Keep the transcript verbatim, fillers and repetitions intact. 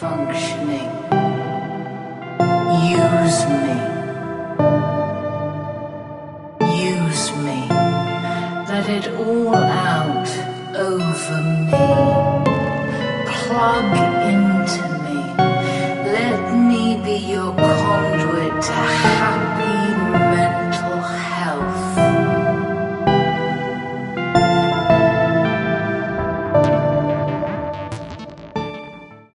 functioning. Use me. Use me. Let it all out over me. Plug into me. Let me be your conduit to happiness.